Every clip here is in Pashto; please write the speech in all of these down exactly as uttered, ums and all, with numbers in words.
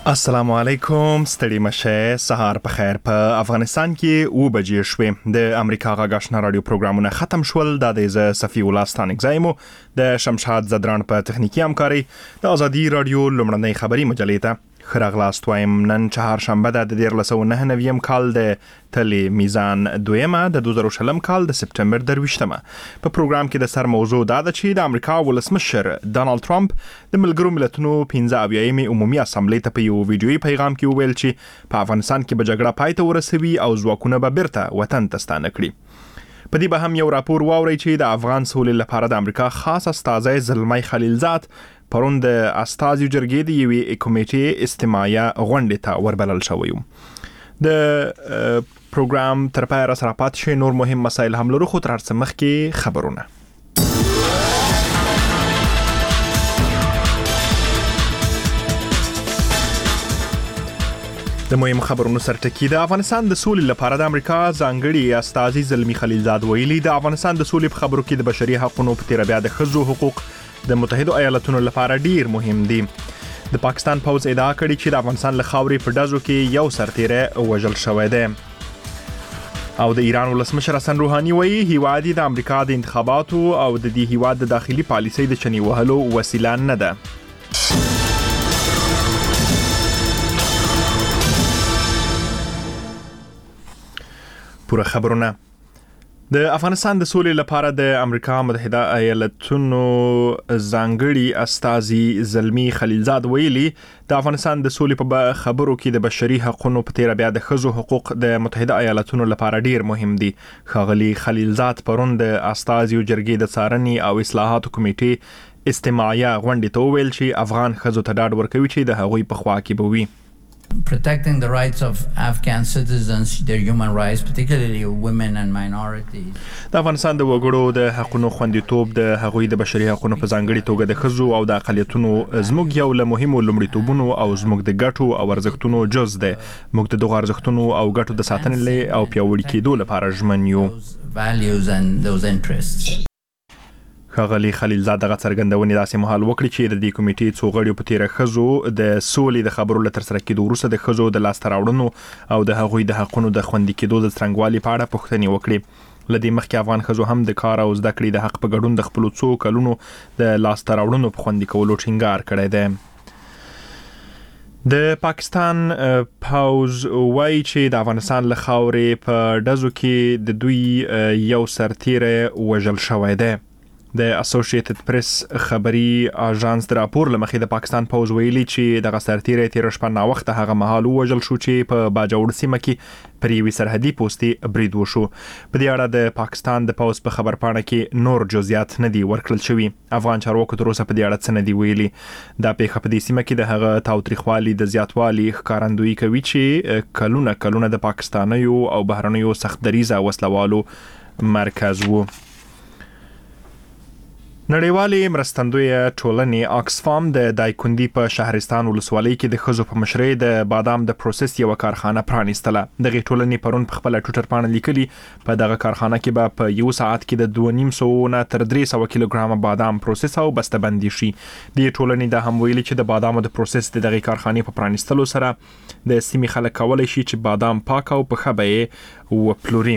السلام علیکم، ستړي مشه، سهار په خیر. په افغانستان کې او بجې شوې. د امریکا غږ آشنا رادیو پروګرامونه ختم شول. د دې صفي الله ستانک زایمو د شمشاد زدران په تخنیکی همکاري د ازادي رادیو لمړنۍ خبري مجلې ته خراغلاست وایم. نن چهارشنبه د دیارلس سوه نهه نوي کال د تلې میزان دویمه د دوه زره شلم کال د سپټمبر درویشتمه. په پروګرام کې د سر موضوع دا ده چې د امریکا ولسمشر ډانلډ ټرمپ د ملګرو ملتونو پنځه اویایمې عمومي اسامبلې ته په یو ویډیويي پیغام کې وویل چې په افغانستان کې به جګړه پای ته ورسوي او ځواکونه به بیرته وطن ته ستانه کړي. په دې به هم یو راپور واوري چې د افغان سولې لپاره د امریکا خاص استازی زلمی خلیلزاد پرون د استازیو جرګې د یوې کمیټې استماعیه غونډې ته وربلل شوی و. د پروګرام تر پایه را سره پاتې شئ. نور مهم مسایل هم لرو، خو تر هر څه مخکې خبرونه. د مهم خبرونو سرټکی. د افغانستان د سولې لپاره د امریکا ځانګړي استازي زلمی خلیلزاد ویلي د افغانستان د سولې په خبرو کې د بشري حقوقو په تیر بیا د ښځو حقوق د متحده ایالاتونو لپاره ډیر مهم دي. د پاکستان پوز ادعا کړې چې د افغانستان له خاورې په ډزو کې یو سرتیری وژل شوی دی. او د ایران ولسمشر حسن روحاني وایي هیواد د امریکا د انتخاباتو او د دې هیواد د داخلي پالیسۍ د چنې وهلو وسیله نه ده. پوره خبرونه. د افغانستان د سولې لپاره د امریکا متحده ایالاتونو ځانګړي استازي زلمی خلیلزاد ویلي د افغانستان د سولې په خبرو کې د بشري حقوقو په تیر بیا د ښځو حقوق د متحده ایالاتونو لپاره ډیر مهم دي. ښاغلي خلیلزاد پرون د استازیو جرګې د څارنې او اصلاحاتو کمیټې استماعیه غونډې ته وویل چې افغان ښځو ته ډاډ ورکوي چې د هغوی په خوا کې به وي. Protecting the rights of Afghan citizens, their human rights, particularly women and minorities. د افغانستان د وګړو د حقوقو خوندیتوب د هغوی د بشري حقوقو په ځانګړي توګه د ښځو او د اقلیتونو زموږ یو له مهمو لومړیتوبونو او زموږ د ګټو او ارزښتونو جز دی. موږ د دغو ارزښتونو او ګټو د ساتنې او پیاوړي کېدو لپاره ژمن یو. Values and those interests. ښاغلي خلیلزاد دغه څرګندونې داسې مهال وکړي چې د دې کمیټې څو غړو په تیر ښځو د سولې د خبرو له ترسره کېدو وروسته د ښځو د لاسته راوړنو او د هغوی د حقونو د خوندي کېدو د څرنګوالي په اړه پوښتنې وکړي. له دې مخکې افغان ښځو هم د کار او زده کړې د حق په ګډون د خپلو څو کلونو د لاسته راوړنو په خوندي کولو ټینګار کړی دی. د پاکستان پوز وایي چې د افغانستان له خاورې په ډزو کې د دوی یو سرتیری وژل شوی دی. د اسوسییټډ پریس خبري اژانس د راپور لمخې د پاکستان پوز ویلي چې د سرتیری تیر شپه نا وخت هغه مهال وژل شو چې په باجوړ سیمه کې پر یوې سرحدي پوستې برید وشو. په دې اړه د پاکستان د پوز په خبرپاڼه کې نور جزئیات نه دي ورکړل شوي. افغان چارواکو تر اوسه په دې اړه څه نه دي ویلي. دا پیښه په دې سیمه کې د هغه تاوتریخوالي د زیاتوالي ښکارندویي کوي چې کلونه کلونه د پاکستانیو او بهرنیو سخت دریزه وسلوالو مرکز وو. نړیوالې مرستندویه ټولنې آکسفام د دایکندي په شهرستان ولسوالۍ کې د ښځو په مشرۍ د بادام د پروسس یو کارخانه پرانیستله. دغه ټولنې پرون په خپل ټویټر باندې لیکلي په دغه کارخانه کې به په یو ساعت کې د دوه نیم سوه نه تر درې سوه کیلوګرام بادام پروسس او بسته‌بندي شي. د ټولنې د هم ویلي چې د بادامو د پروسس د دغه کارخانې په پرانیستلو سره د سیمې خلک کولای شي چې بادام پاک او په ښه بیه وپلوري.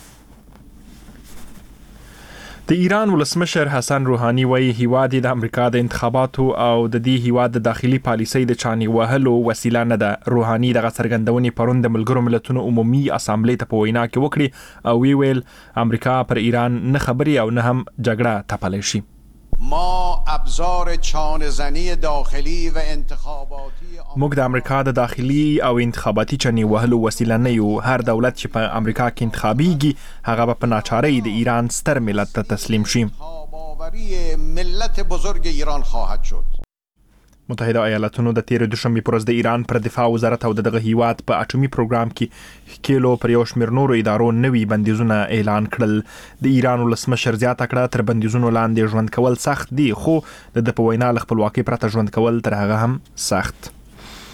د ایران ولسمشر حسن روحاني وایي هیواد د امریکا د انتخاباتو او د دې هیواد د داخلي پالیسۍ د چانې وهلو وسیله نه ده. روحاني دغه څرګندونې پرون د ملګرو ملتونو عمومي اسامبلې ته په وینا کې وکړي او وی ویل امریکا پر ایران نه خبري او نه هم جګړه تپلی شي. ما ابزار چانه‌زنی داخلی و انتخاباتی موږ د امریکا د داخلي او انتخاباتي چنې وهلو وسیله نه یو. هر دولت چې په امریکا کې انتخابیږي هغه به په ناچارۍ د ایران ستر ملت ته تسلیم شي. ملت بزرگ ایران خواهد شد. متحده ایالاتونو د تیر دوشنبه پر ورځ د ایران پر دفاع وزارت او دغه هیواد په اټومي پروګرام کې کیلو پر یو شمېر نورو ادارو نوي بندیزونه اعلان کړل. د ایران ولسمشر زیاته کړه تر بندیزونو لاندې ژوند کول سخت دي، خو د په وینا له خپلواکۍ پرته ژوند کول تر هغه هم سخت.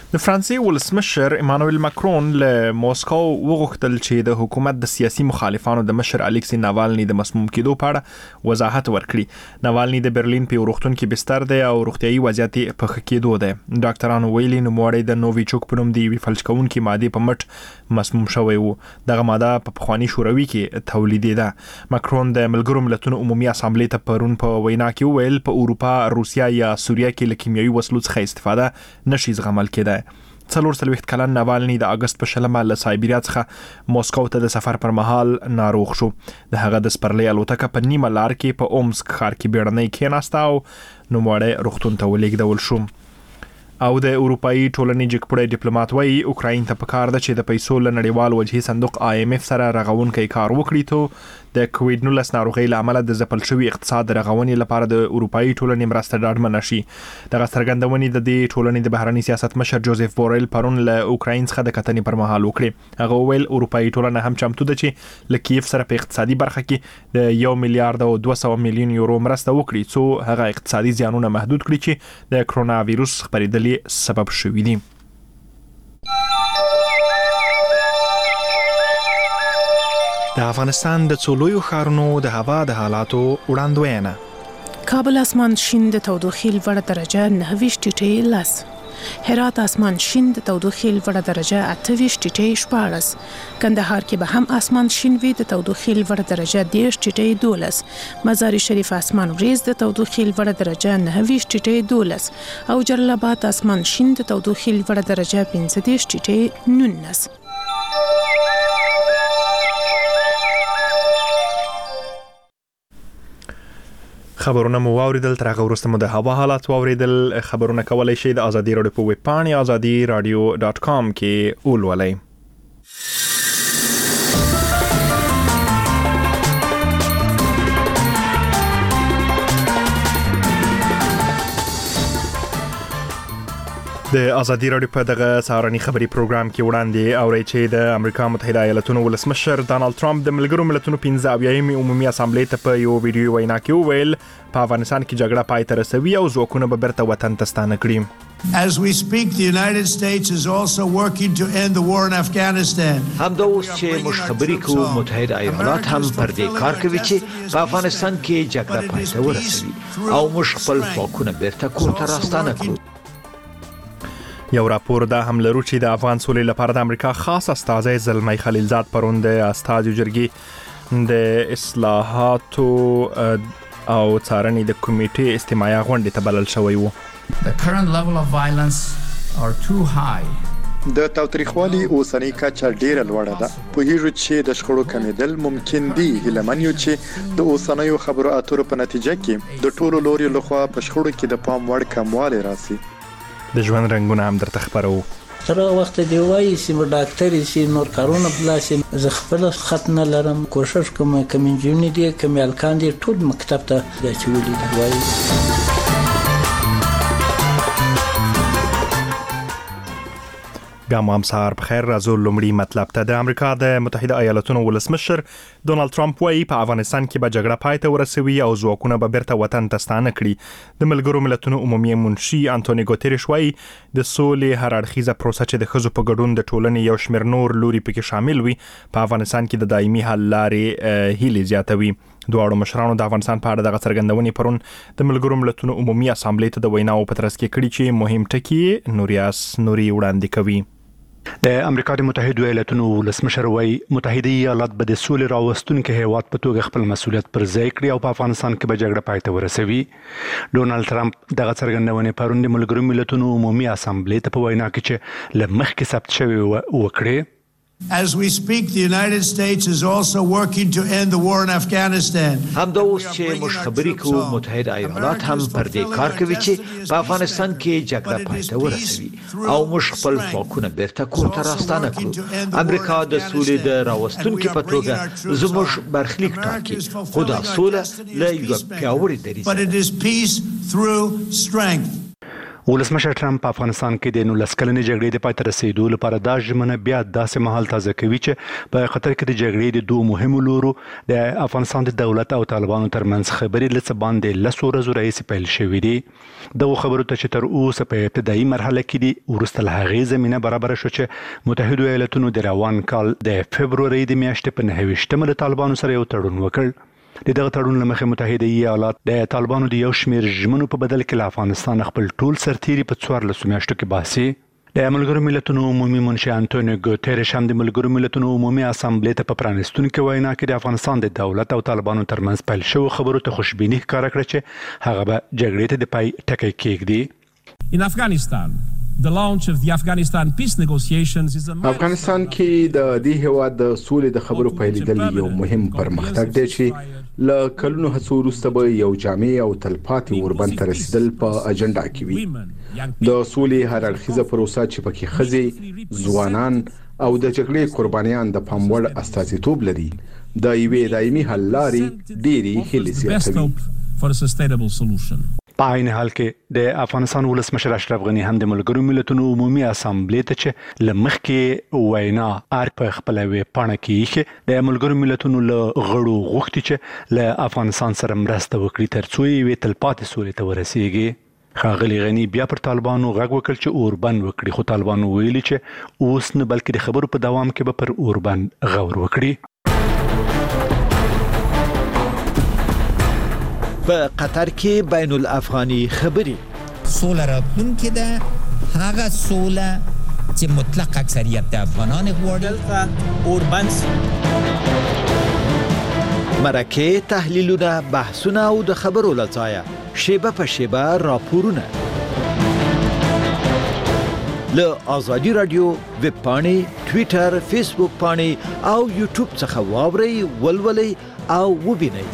د فرانسې ولسمشر ایمانوئل ماکرون له موسکو وغوښتل چې د حکومت د سیاسي مخالفانو د مشر الیکسی ناوالني د مسموم کېدو په اړه وضاحت ورکړي. ناوالني د برلین په روغتون کې بستر دی او روغتيایي وضعیت په ښه کېدو دی. ډاکټرانو ویلي نوموړی د نوویچوک په نوم د یوې فلج کوونکې مادې په مټ مسموم شوی و. دغه ماده په پخواني شوروي کې تولیدېده. ماکرون د ملګرو ملتونو عمومي اسامبلې ته پرون په وینا کې وویل په اروپا، روسیا یا سوریه کې له کیمیاوي وسلو څخه استفاده نشي زغمل کېدای. څلور څلوېښت کلن ناوالني د اگست په شلمه له سایبریا څخه موسکو ته د سفر پر مهال ناروغ شو. د هغه د سپرلۍ الوتکه په نیمه لار کې په اومسک ښار کې بیړنۍ کېناسته او نوموړی روغتون ته ولېږدول شو. او د اروپאי ټولنې جګپړی ډیپلوماټ وایي اوکراین ته پکار ده چې د پیسو له نړیوال وجهي صندوق آی ایم اف سره رغونکی کار وکړي ته د کووډ نولس ناروغۍ له امله د ځپل شوي اقتصاد رغونې لپاره د اروپאי ټولنې مرسته ډاډمنه شي. دغه څرګندونې د دې ټولنې د بهرني سیاست مشر جوزف بوریل پرون له اوکراین څخه د کتنې پر مهال وکړي. هغه وویل اروپאי ټولنه هم چمتو ده چې له کیف سره په اقتصادي برخه کې د یو میلیارډ او دوه سوه میلیون یورو مرسته وکړي څو هغه اقتصادي زیانونه محدود کړي چې د کرونا وایروس خپرېدل سبب شوی دی. د افغانستان د څولویو ښارونو د هوا د حالاتو وړاندوینه. کابل اسمان شین د تودوخې لوړه درجه نهه ویشت ټیټې لس. هرات اسمان شین د تودوخې لوړه درجه اته ویشت ټیټې شپاړس. کندهار کې به هم اسمان شین وي د تودوخې لوړه درجه دېرش ټیټې دولس. مزار شریف اسمان وریځ د تودوخې لوړه درجه نهه ویشت ټیټې دولس او جلال آباد اسمان شین د تودوخې لوړه درجه پنځه دېرش ټیټې نولس. خبرونه مو واوریدل. تر هغه وروسته مو د هوا حالات واوریدل. خبرونه کولای شئ د ازادي راډیو په ویب پاڼې ازادي رادیو ډاټ کام کې ولولئ. د ازادي راډیو په دغه سهارني خبري پروګرام کې وړاندې اورئ چې د امریکا متحده ایالاتونو ولسمشر ډانلډ ټرمپ د ملګرو ملتونو پنځه اویایمې عمومي اسامبلې ته په یو ویډیو وینا کې وویل په افغانستان کې جګړه پای ته رسوي او ځواکونه به بیرته وطن ته ستانه کړي. As we speak, the United States is also working to end the war in Afghanistan. همدا اوس چې موږ خبرې کوو متحده ایالات هم پر دې کار کوي چې په افغانستان کې جګړه پای ته ورسوي او موږ خپل ځواکونه بیرته کور ته راستانه کړو. یو راپور دا هم لرو چې د افغان سولې لپاره د امریکا خاص استازی زلمی خلیلزاد پرون د استازو جرګې د اصلاحاتو او څارنې د کمیټې استماعي غونډې ته بلل شوی وو. The current level of violence are too high. د تاوتریخوالي اوسنۍ کچه ډیره لوړه ده. پوهیږو چې د شخړو کمیدل ممکن دي. هیلمن یو چې د اوسنیو خبرو اترو په نتیجه کې د ټولو لوري لخوا په شخړو کې د پام وړ کموالی راسي. د ژوند رنگونه هم درته خبرو. تر وخت دی وایي چې ډاکټر یې نور کارونه بلاسي زه خپل خط نه لرم. کوشش کوم کوم انجینر دي کوم الکان دي ټول مکتب ته د چولې دی وایي. بیا مو هم سهار بخیر. راځو لومړی مطلب ته. د امریکا د متحده ایالاتونو ولسمشر ډونالد ټرمپ وایي په افغانستان کې به جګړه پای ته ورسوي او ځواکونه به بیرته وطن ته ستانه کړي. د ملګرو ملتونو عمومي منشي انټونی ګوتریش وایي د سولې هر اړخیزه پروسه چې د ښځو په ګډون د ټولنې یو شمېر نور لوري پکې شامل وي په افغانستان کې د دایمي حل لارې هیلې زیاتوي. دواړو مشرانو د افغانستان په اړه دغه څرګندونې پرون د ملګرو ملتونو عمومي اسامبلې ته د ویناو په ترڅ کې کړي چې مهم ټکي نوریاس نوري وړاندې کوي. د امریکا د متحده ایالاتونو ولسمشر وایي متحده ایالات به د سولې راوستونکو هیواد په توګه خپل مسؤلیت پر ځای کړي او په افغانستان کې به جګړه پای ته ورسوي. ډونالد ټرمپ دغه څرګندونې پرون د ملګرو ملتونو عمومي اسامبلې ته په وینا کې چې له مخکې ثبت شوی وکړي. As we speak, the United States is also working to end the war in Afghanistan. همدا اوس چې موږ خبرې کوو متحده ایالات هم پر دې کار کوي چې په افغانستان کې جګړه پای ته ورسوي او موږ خپل ځواکونه بیرته کور ته راستانه کړو. امریکا د سولې د راوستونکو په توګه زموږ برخلیک ټاکي خو دا سوله له یو پیاوړي دریځ. But it is peace through strength. ولسمشر ټرمپ په افغانستان کې د نولس کلنې جګړې د پای ته رسیدو لپاره دا ژمنه بیا داسې مهال تازه کوي چې په قطر کې د جګړې د دوه مهمو لورو د افغانستان د دولت او طالبانو ترمنځ خبرې لڅ باندې لسو ورځو راهیسې پیل شوې دي. دغه خبرو ته چې تر اوسه په ابتدایي مرحله کې دي وروسته له هغې زمینه برابره شو چې متحده ایالاتونو د روان کال د فبرورۍ د میاشتې په نهه ویشتمه له طالبانو سره یو تړون وکړ. د دغه تړون له مخې متحده ایالات د طالبانو د یو شمېر ژمنو په بدل کې له افغانستان خپل ټول سرتیري په څوارلسو میاشتو کې باسي. د ملګرو ملتونو عمومي منشي انټونیو ګوتریش هم د ملګرو ملتونو عمومي اسامبلې ته په پرانستونکې وینا کې د افغانستان د دولت او طالبانو ترمنځ پیل شوو خبرو ته خوشبیني ښکاره کړه چې هغه به جګړې ته د پای ټکی کېږدي. In Afghanistan, the launch of the Afghanistan peace negotiations is a افغانستان کې د دې هیواد د سولې د خبرو پیلېدل یو مهم پرمختګ دی چې له کلونو هڅو وروسته به یو جامع او تلپاتې اوربند ته رسیدل په اجنډا کې وي. د سولې هر اړخیزه پروسه چې پکې ښځې، ځوانان او د جګړې قربانیان د پام وړ استازیتوب لري د یوې دایمي حل لارې ډېرې هیلې زیاتوي. په عین حال کې د افغانستان ولسمشر اشرف غنی هم د ملګرو ملتونو عمومي اسامبلې ته چې له مخکې وینا ار په خپل وی پاڼه کې د ملګرو ملتونو له غړو غوښتي چې له افغانستان سره مرسته وکړي ترڅو یې تلپاتې سولې ته ورسیږي. ښاغلي غنی بیا پر طالبانو غږ وکړ چې اوربند وکړي، خو طالبانو ویلي چې اوس نه بلکې د خبرو په دوام کې به پر اوربند غور وکړي. په قطر کې بین الافغاني خبرې سوله راتلونکې ده، هغه سوله چې مطلق اکثریت د افغانان غواړي. اوربند مرکه تحلیلونه، بحثونه او د خبرو لڅایه شیبه په شیبه راپورونه له آزادي رادیو ویب پاڼې، ټویټر، فیسبوک پاڼې او یوټیوب څخه واورئ، ولولئ او وبینئ.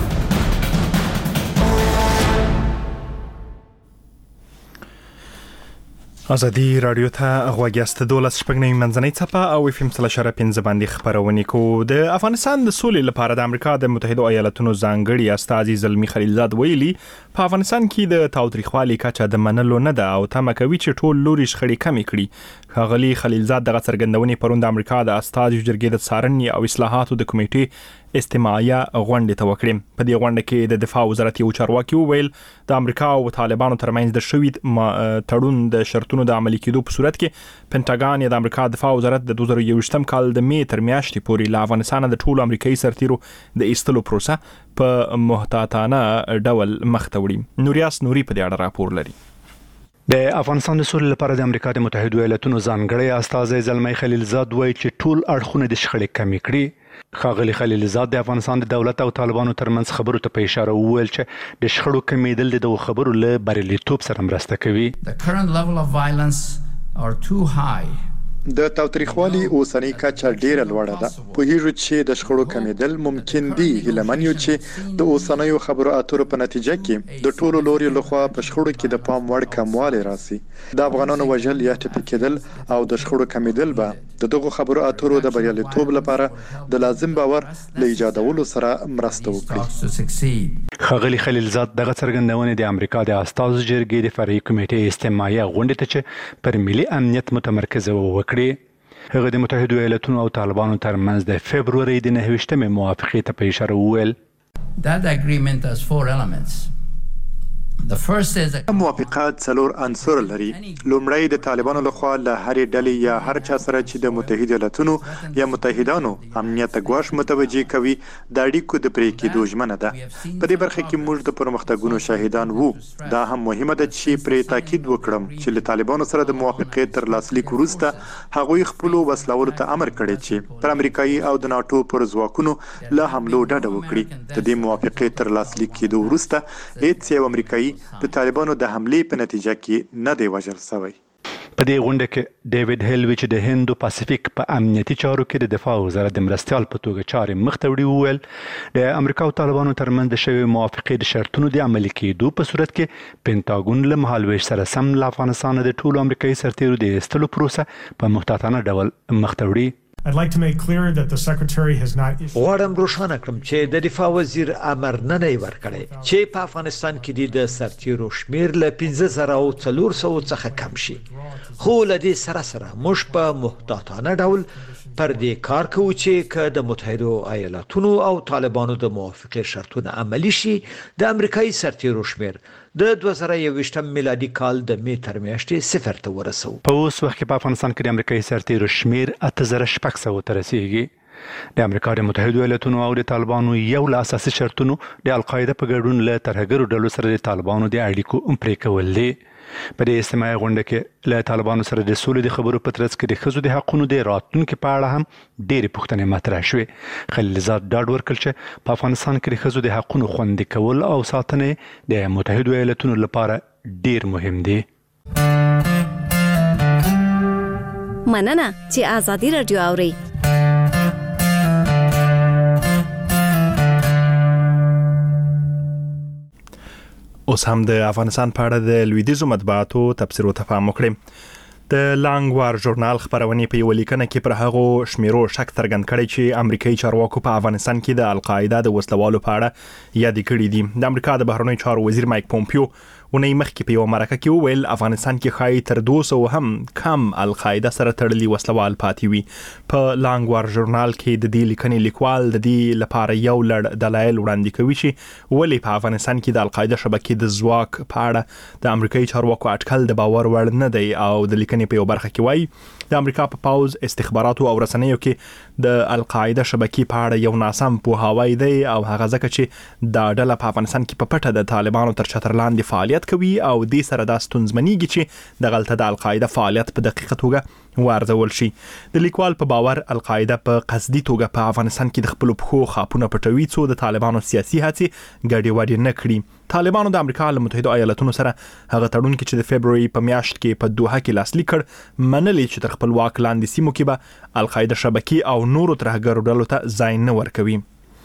آزادي رادیو ته غوږیاست. دولس شپږ نوي منځنۍ څپه او اف ام سل اشاره پنځه باندې خبرونه کوو. د افغانستان د سولې لپاره د امریکا د متحده ایالاتونو ځانګړي استازي زلمی خلیلزاد ویلي په افغانستان کې د تاوتریخوالي کچه د منلو نه ده او تمه کوي چې ټول لوري شخړې کمې کړي. ښاغلي خلیلزاد دغه څرګندونې پرون د امریکا د استازي جرګې د څارنې او اصلاحاتو د کمیټې استماعیه غونډې ته وکړې. په دې غونډه کې د دفاع وزارت یو چارواکي وویل د امریکا او طالبانو ترمنځ د شوي تړون د شرطونو د عملي کېدو په صورت کې پنټاګان یا د امریکا دفاع وزارت د دوه زره یوویشتم کال د می تر میاشتې پورې له افغانستان د ټولو امریکایي سرتیرو د ایستلو پروسه په محتاطانه ډول مخ ته وړي. نوریاس نوري په دې اړه راپور لري. د افغانستان د سولې لپاره د امریکا د متحده ایالاتونو ځانګړي استازی زلمی خلیلزاد وایي چې ټول اړخونه د شخړې کمې کړي. ښاغلي خلیلزاد د افغانستان د دولت او طالبانو ترمنځ خبرو ته په اشاره وویل چې د شخړو کمیدل د دغو خبرو له بریالیتوب سره مرسته کوي. The current level of violence are too high. د تاوتریخوالي اوسنۍ کچه ډیره لوړه ده. پوهیږو چې د شخړو کمیدل ممکن دي. هیلمن یو چې د اوسنیو خبرو اترو په نتیجه کې د ټولو لوري لخوا په شخړو کې د پام وړ کموالی راسي. د افغانانو وژل یا ټپي کېدل او د شخړو کمیدل به د دغو خبرو اترو د بریالیتوب لپاره د لازم باور له ایجادولو سره مرسته وکړي. ښاغلي خلیلزاد دغه څرګندونې د امریکا د استازو جرګې د فرعي کمیټې استماعیه غونډې ته چې پر ملي امنیت متمرکزه وکړي. هغه د متحده ایالاتونو او طالبانو ترمنځ د فبرورۍ د نهه ویشتمې موافقې ته په اشاره وویل. That agreement has four elements. موافقه څلور عنصر لري. لومړی د طالبانو لخوا له هرې ډلې یا هر چا سره چې د متحده ایالاتونو یا متحدانو امنیت ته ګواښ متوجه کوي د اړیکو د پرې کېدو ژمنه ده. په دې برخه کې موږ د پرمختګونو شاهدان وو. دا هم مهمه ده چې پرې تاکید وکړم چې له طالبانو سره د موافقې تر لاسلیک وروسته هغوی خپلو وسلوالو ته امر کړی چې پر امریکایي او د ناټو پر ځواکونو له حملو ډډه وکړي. د دې موافقې تر لاسلیک کېدو وروسته هیڅ یو امریکایي د طالبانو د حملې په نتیجه کې نه دی وژل شوی. په دې غونډه کې ډیوډ هیل چې د هندو پاسفیک په امنیتي چارو کې د دفاع وزارت د مرستیال په توګه چارې مخ ته وړي وویل د امریکا او طالبانو ترمنځ د شوې موافقې د شرطونو د عملي کېدو په صورت کې پینټاګون له مهالویش سره سم له افغانستان د ټولو امریکایي سرتیرو د ایستلو پروسه په محتاطانه ډول مخ ته وړي. I'd like to make clear that the Secretary has not issued... غواړم روښانه کړم چې د دفاع وزیر امر نه دی ورکړی چې په افغانستان کې د سرتیرو شمیر له پنځه زره او څلور سوه څخه کم شي. خو له دې سره سره موږ په محتاطانه ډول پر دې کار کوو چې که د متحدو ایالاتونو او طالبانو د موافقې شرطونه عملي شي د امریکایي سرتیرو شمیر د دوه زره یوویشتم میلادي کال د مې تر میاشتې صفر ته ورسوو. په اوس وخت کې په افغانستان کې د امریکایي سرتیرو شمیر اته زره شپږ سوه ته رسیږي. د امریکا د متحدو ایالاتونو او د طالبانو یو له اساسي شرطونو د القاعده په ګډون له ترهګرو ډلو سره د طالبانو د اړیکو پرې کول دي. په دې اجتماعي غونډه کې له طالبانو سره د سولې د خبرو په ترڅ کې د ښځو د حقونو د راتلونکي په اړه هم ډېرې پوښتنې مطرح شوې. خلیلزاد ډاډ ورکړ چې په افغانستان کې د ښځو د حقونو خوندي کول او ساتنې د متحدو ایالاتونو لپاره ډېر مهم دي. مننه چې آزادي رادیو اورئ. اوس هم د افغانستان په اړه د لویدیځو مطبوعاتو تبصرو ته پام وکړئ. د لانګ وار ژورنال خبرونې په یوه لیکنه کې پر هغو شمیرو شک څرګند کړی چې امریکایي چارواکو په افغانستان کې د القاعده د وسلوالو په اړه یادې کړي دي. د امریکا د بهرنیو چارو وزیر مایک پومپیو ونې مخکې په یو مرکه کې وویل افغانستان کې ښایي تر دوه سوه هم کم القاعده سره تړلي وسلوال پاتې وي. په لانګ وار ژورنال کې د دې لیکنې لیکوال د دې لپاره یو لړ دلایل وړاندې کوي چې ولې په افغانستان کې د القاعده شبکې د ځواک په اړه د امریکایي چارواکو اټکل د باور وړ نه دی. او د لیکنې په یو برخه کې وایي د امریکا په پاوز استخباراتو او رسنیو کې د القاعده شبکې په اړه یو ناسم پوهاوی دی او هغه ځکه چې دا ډله په افغانستان کې په پټه د طالبانو تر چتر لاندې فعالیت کوي او دې سره دا ستونزمنېږي چې د غلطه د القاعده فعالیت په دقیقه توګه وارزول شي. د لیکوال په باور القاعده په قصدي توګه په افغانستان کې د خپل پخو خاپونه پټوي څو د طالبانو سیاسي هڅې ګډوډي نه کړي. طالبانو د امریکا له متحدو ایالاتونو سره هغه تړون کې چې د فبروري په میاشت کې په دوحه کې لاسلیک کړ منلي چې تر خپل واک لاندې سیمو کې به القاعده شبکې او نورو ترهګرو ډلو ته ځای نه ورکوي.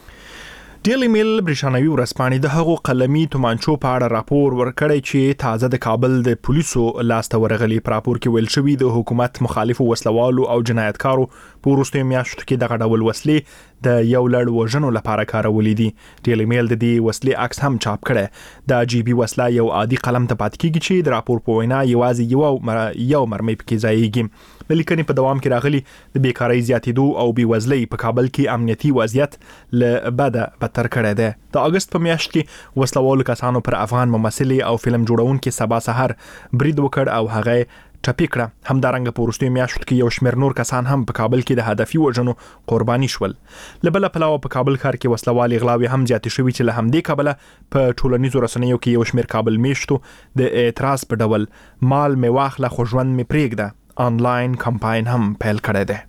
ډیلی میل برېښناوي ورځپاڼې د هغو قلمي تومانچو په اړه راپور ورکړی چې تازه د کابل د پولیسو لاسته ورغلي. په راپور کې ویل شوي د حکومت مخالفو وسلوالو او جنایتکارو په وروستیو میاشتو کې دغه ډول وسلې د یو لړ وژنو لپاره کارولې دي. ډیلی میل د دې وسلې عکس هم چاپ کړی. د جیبي وسله یو عادي قلم ته پاتې کیږي چې د راپور په وینا یوازې یو یو مرمۍ پکې ځایږي. د لیکنې په دوام کې راغلي د بیکارۍ زیاتېدو او بېوزلۍ په کابل کې امنیتي وضعیت له بده بدتر کړی دی. د اګست په میاشت کې وسلوالو کسانو پر افغان ممثلې او فلم جوړونکي سبا سحر برید وکړ او هغه ټپي کړه. همدارنګه په وروستیو میاشتو کې یو شمېر نور کسان هم په کابل کې د هدفي وژنو قرباني شول. له بله پلوه په کابل ښار کې وسلوالې غلاوې هم زیاتې شوي چې له همدې کبله په ټولنیزو رسنیو کې یو شمېر کابل میشتو د اعتراض په ډول مال مې واخله خو ژوند مې پرېږده آنلاین کمپاین هم پیل کړی دی.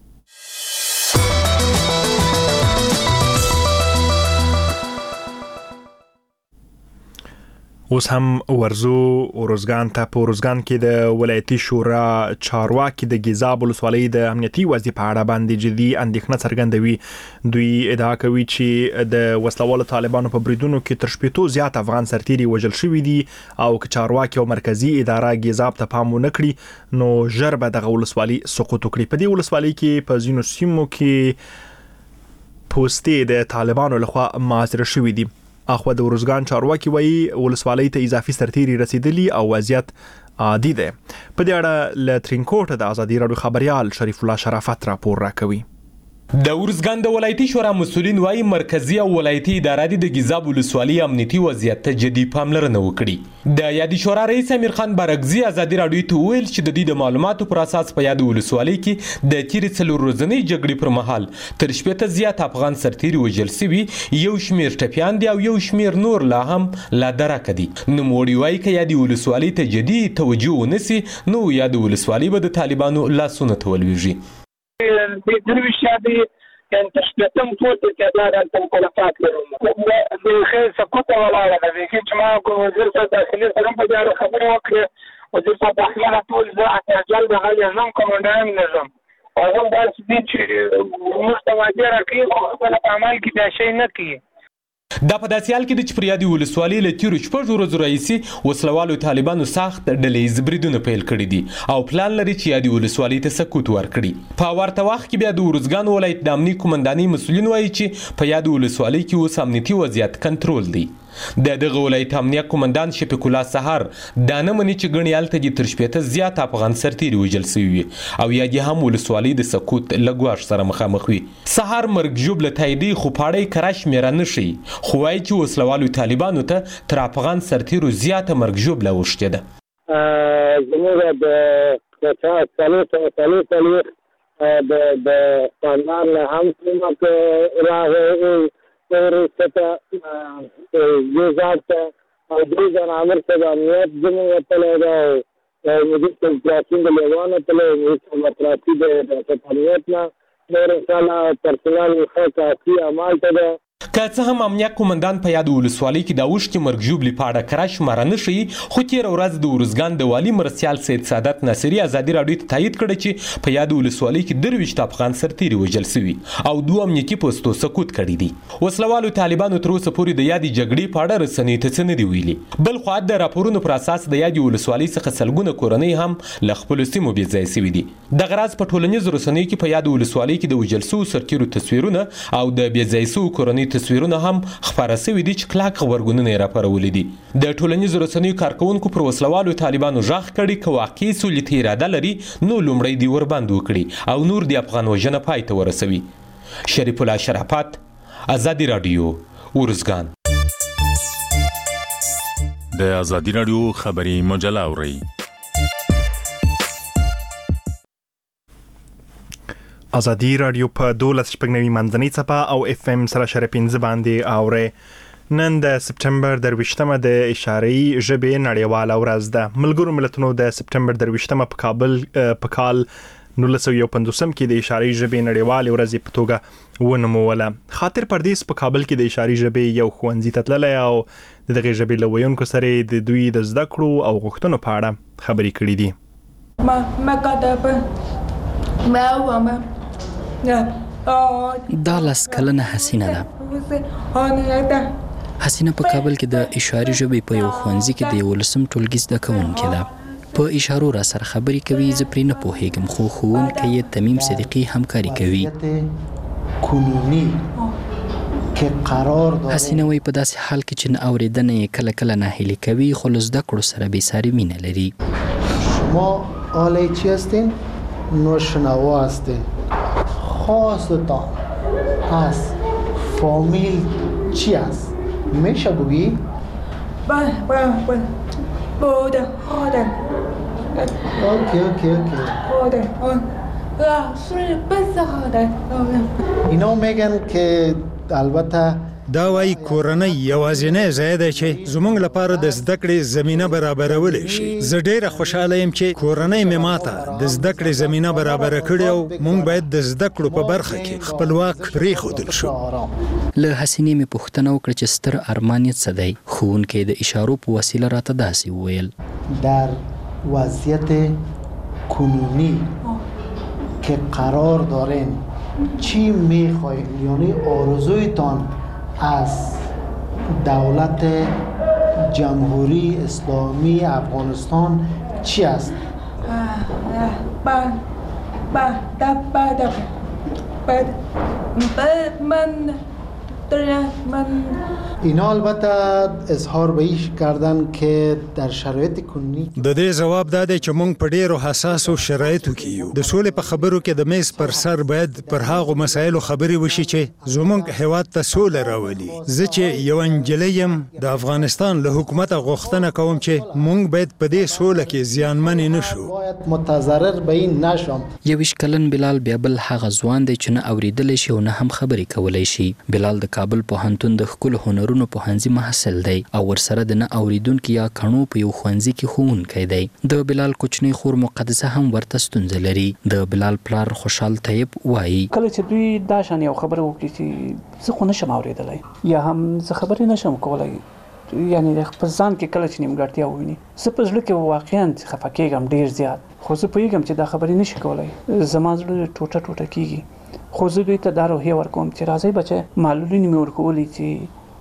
اوس هم ورزو اروزګان ته. په اروزګان کې د ولایتي شورا چارواکي د ګیزاب ولسوالۍ د امنیتي وضعیت په اړه باندې جدي اندېښنه څرګندوي. دوی ادعا کوي چې د وسلوالو طالبانو په بریدونو کې تر شپېتو زیات افغان سرتیري وژل شوي دي او که چارواکي او مرکزی اداره ګیزاب ته پام ونه کړي نو ژر به دغه ولسوالۍ سقوط وکړي. په دې ولسوالۍ کې په ځینو سیمو کې پوستې د طالبانو لخوا محاصره شوي دي. اخو د ورزګان چارواکي وایي ولسوالۍ ته اضافي سرتیري رسیدلی او وضعیت عادي ده. په دې اړه له ترینکوټ د ازادي راډیو خبريال شریف الله شرافت راپور راکوي. د ورزګان د ولایتي شورا مسؤلین وايي مرکزی او ولایتي ادارې د ګیزاب ولسوالۍ امنیتي وضعیت ته جدي پاملرنه وکړي. د یادي شورا رئیس امیر خان بارګزي ازادي راډیو ته ویل چې د دې د معلوماتو پر اساس په یاد ولسوالۍ کې د تیرې څلور ورځې جګړې پر مهال تر شپېته زیات افغان سرتیري وژل شوي، یو شمیر ټپیان دي او یو شمیر نور لا هم لا درکه دي. نوموړي وايي که یادي ولسوالۍ ته جدي توجه ونسي نو یادي ولسوالۍ به د طالبانو لاسونه ته ولویږي. د درویشادي ان تشبيتم فوت كذا انتم خلافات لهم بخير سقط ولا لا بيجي معكم وزير الداخليه سلام بدار خبر وكره وزير الداخليه طول ذات اجل بغالي نظام كوماندان نظام اظن بس دي مستوى دي رقيق ولا اعمال كده شيء نكي دا په داسې حال کې د چې پر یادې ولسوالۍ له تېرو شپږو ورځو راهیسې وسلوالو طالبانو سخت ډلهییز بریدونه پیل کړي دي او پلان لري چې یادې ولسوالۍ ته سقوط ورکړي. په ورته وخت کې بیا د ارزګان ولایت د امنیې قومندانۍ مسؤلین وایي چې په یادې ولسوالۍ کې اوس امنیتي وضعیت کنټرول دی. د دغه ولایت امنیه قومندان شفیق الله سهار دا نه مني چې ګڼې هلته دې تر شپېته زیات افغان سرتیري وژل سوي وي او یا دې هم ولسوالۍ د سقوط له ګواښ سره مخامخ وي. سهار مرګ ژوبله تاییدي خو پاړی کره شمېره نه ښیي خو وایي چې وسلوالو طالبانو ته تر افغان سرتیرو زیاته مرګ ژوبله اوښتې ده. زموږ د څلور څلور څلوېښت د خاندان نه هم کومک راغی ورسته یو ځات او درې جنا امر ته د امنیت زموږ وتلی ده او مدیر کنفرانسین د لیوانو تلی مدیر کنفرانسي د امنیت نه نور انشاءالله پرسنل ښه کافي همالته ده. که څه هم امنیه قومندان په یاد ولسوالۍ کې د اوښتې مرګ ژوبلې په اړه کره شماره نه ښیي خو تېره ورځ د ارزګان د والي مرستیال سید سعادت ناصري ازادي راډیو ته تایید کړه چې په یاد ولسوالۍ کې درویشت افغان سرتیري وژل سوي او دوه امنیتي پوستو سقوط کړي دي. وسلوالو طالبانو تر اوسه پورې د یادې جګړې په اړه رسنیو ته څه نه دي ویلي. بل خوا د راپورونو پر اساس د یادې ولسوالۍ څخه سلګونه کورنۍ هم له خپلو سیمو بې ځایه سوي دي. دغه راز په ټولنیزو رسنیو کې په یاد ولسوالۍ کې د وژل سوو سرتیرو تصویرونه او د بې ځایه سوو کورنۍ تصویرونه هم خپاره سوي دي چې کلک غبرګونونه یې راپارولي دي. د ټولنیزو رسنیو کارکوونکو پر وسلوالو طالبانو غږ کړي که واقعي سولې ته اراده لري نو لومړی دې ورباندې وکړي او نور د افغان وژنه پای ته ورسوي. شریف الله شرافت، ازادي راډیو، ارزګان. د ازادي راډیو خبري مجله اورئ. ازادي راډیو په دولس شپږ نوي منځنۍ څپه او اف ام سره شره پنځه باندې اورئ. نن د سپټمبر درویشتمه د اشاري ژبې نړیواله ورځ ده. ملګرو ملتونو د سپټمبر درویشتمه په کابل په کال نولس سوه یو پنځوسم کې د اشاري ژبې نړیوالې ورځې په توګه ونوموله. خاطر پردیس په کابل کې د اشاري ژبې یو ښوونځي ته تللی او د دغې ژبې له ویونکو سره د دوی د زده کړو او غوښتنو په اړه خبرې کړي دي. دا لس کلنه حسینه ده. حسینه په کابل کې د اشاري ژبې په یو ښوونځي کې د یولسم ټولګي زده کوونکې ده. په اشارو را سره خبرې کوي. زه پرې نه پوهېږم خو ښوونکی یې تمیم صدیقي همکاري کوي. حسینه وایي په داسې حال کې چې نه اورېدنه یې کله کله ناهیلي کوي خو له زده کړو سره بېساري مینه لري. شما آله چی هستین؟ نوشنوا هستین. خواستتان از فامیل چی است؟ میشه بگی؟ بله بله بله بوده خودم. اوکی اوکی اوکی خودم رسول بس خودم. اینا میگن که البته دا وایي کورنۍ یوازینی ځای دی چې زموږ لپاره د زده کړې زمینه برابرولی شي. زه ډیره خوشحاله یم چې کورنۍ مې ماته د زده کړې زمینه برابره کړې او موږ باید د زده کړو په برخه کې خپلواک پرېښودل شو. له حسینې مې پوښتنه وکړه چې ستر ارمان یې څه دی. ښوونکی د اشارو په وسیله راته داسې وویل: در وضعیت کنونی که قرار دارین چی میخواهید، یعنی آرزویتان از دولت جمهوری اسلامی افغانستان چی است؟ بعد بعد بعد بعد من من اینا البته اظهار به ایش کردن که در شرایط کنونی د دې جواب دا دی چې موږ په ډیرو حساسو شرایطو کې یو. د سولې په خبرو کې د میز پر سر باید پر هغو مسایلو خبرې وشي چې زموږ هیواد ته سوله راولي. زه چې یو انجلۍ یم د افغانستان له حکومته غوښتنه کوم چې موږ باید په دې سوله کې زیانمنې نه شو. باید متضرر به این نشم. یویشت کلن بلال بیا بل هغه ځوان دی چې نه اورېدلی شي او نه هم خبرې کولی شي. بلال د کابل پوهنتون د ښکلو هنرونو پوهنځي محصل دی او ورسره د نه اورېدونکي یا کڼو په یو ښوونځي کې ښوونکی دی. د بلال کوچنۍ خور مقدسه هم ورته ستونزه لري. د بلال پلار خوشحال طیب وایي: کله چې دوی دا شان یو خبره وکړي چې زه خو نشم اورېدلی یا هم زه خبرې نشم کولی، یعنی په ځان کې کله چې نیمګړتیا وویني، زه په زړه کې واقعا خفه کېږم ډېر زیات. خو زه پوهېږم چې دا خبرې نشي کولی، زما زړه ټوټه ټوټه کېږي. خو زه دوی ته دا روحیه ورکوم چې راځئ بچه، معلولینې مې ورښولي چې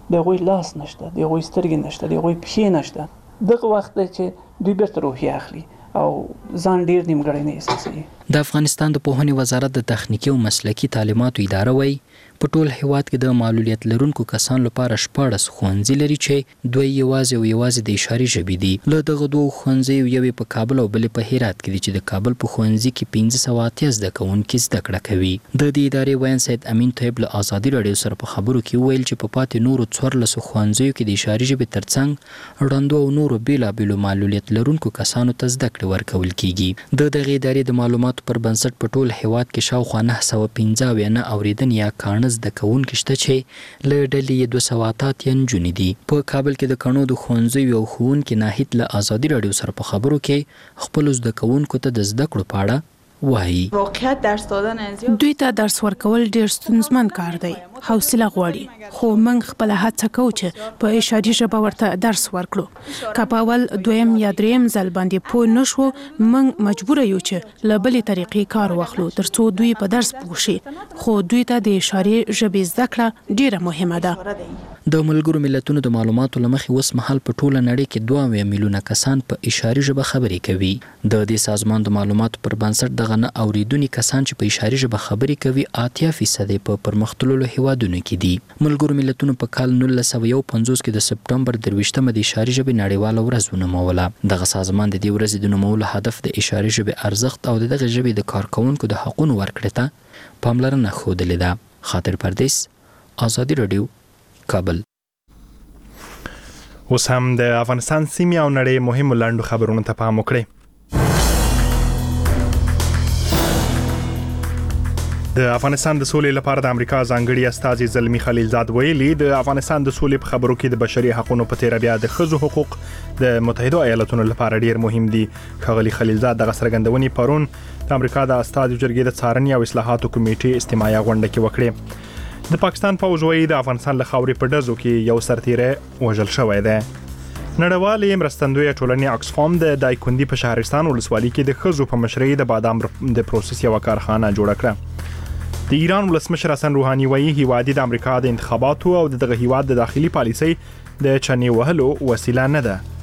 د هغوی لاس نشته، د هغوی سترګې نشته، د هغوی پښې نشته. دغه وخت دی چې دوی بیرته روحیه اخلي او ځان ډیر نیمګړی نه احساسوي. د افغانستان د پوهنې وزارت د تخنیکي او مسلکي تعلیماتو اداره وایي په ټول هیواد کې د معلولیت لرونکو کسان لپاره شپاړس ښوونځي لري چې دوی یوازې او یوازې د اشاري ژبې دي. له دغه دوو ښوونځیو یوې په کابل او بلې په هرات کې دي چې د کابل په ښوونځي کې پنځه سوه اتیا زده کوونکي زده کړه کوي. د دې ادارې ویاند سید امین طیب له ازادي راډیو سره په خبرو کې وویل چې په پاتې نورو څوارلسو ښوونځیو کې د اشاري ژبې ترڅنګ ړندو او نورو بېلابېلو معلولیت لرونکو کسانو ته زده کړې ورکول کیږي. د دغې ادارې د معلوماتو پر بنسټ په ټول هیواد کې شاوخوا نهه سوه پنځه اویا نه اورېدنې یا کاڼه زده کوونکي شته چې له ډلې یې دوه سوه اته اتیا نجونې دي. په کابل کې د کڼو د ښوونځیو یو ښوونکي ناهید له ازادي راډیو سره په خبرو کې خپلو زده کوونکو ته د زده کړو په اړه وایي. واقعیت درس دادن دوی ته درس ورکول ډیر ستونزمن کار دی، حوصله غواړي، خو موږ خپل هڅه کوو چې په اشاري ژبه ورته درس ورکړو. که په اول دویم یا دریم ځل باندې پوه نشو، موږ مجبور یو چې له بلې طریقې کار واخلو ترڅو دوی په درس پوه شي، خو دوی ته د اشاري ژبې زده کړه ډیره مهمه ده. د ملګرو ملتونو د معلوماتو له مخې اوس مهال په ټوله نړۍ کې دوه اویا میلیونه کسان په اشاري ژبه خبرې کوي. د دې سازمان د معلوماتو پر بنسټ دغه نه اوریدونکي کسان چې په اشاري ژبه خبرې کوي اتیا فیصد په پرمختللو هیوادونو کې دي. ملګرو ملتونو په کال نولس سوه یو پنځوس کې د سپټمبر درویشتمه د اشاري ژبې نړیواله ورځ ونوموله. دغه سازمان د دې ورځې د نومولو هدف د اشاري ژبې ارزښت او د دغه ژبې د کارکوونکو د حقونو ورکړې ته پاملرنه ښودلې ده. خاطر پردیس، ازادي راډیو، کابل. اوس هم د افغانستان سیمې او نړۍ مهمو لنډو خبرونو ته پام وکړئ. د افغانستان د سولې لپاره د امریکا ځانګړي استازي زلمی خلیلزاد ویلي د افغانستان د سولې په خبرو کې د بشري حقوقو په تیر بیا د ښځو حقوق د متحده ایالاتونو لپاره ډیر مهم دي. ښاغلي خلیلزاد دغه څرګندونې پرون د امریکا د استازو جرګې د څارنې او اصلاحاتو کمیټې استماعي غونډه کې وکړې. د پاکستان پوځ وایي د افغانستان له خاورې په ډزو کې یو سرتیری وژل شوی دی. نړیوالې مرستندویه ټولنې اکسفام د دایکندي په شهرستان ولسوالۍ کې د ښځو په مشرۍ د بادام د پروسس یوه کارخانه جوړه کړه. د ایران ولسمشر حسن روحاني وایي هیواد د امریکا د انتخاباتو او دغه هیواد د داخلي پالیسۍ د چنې وهلو وسیله نه ده.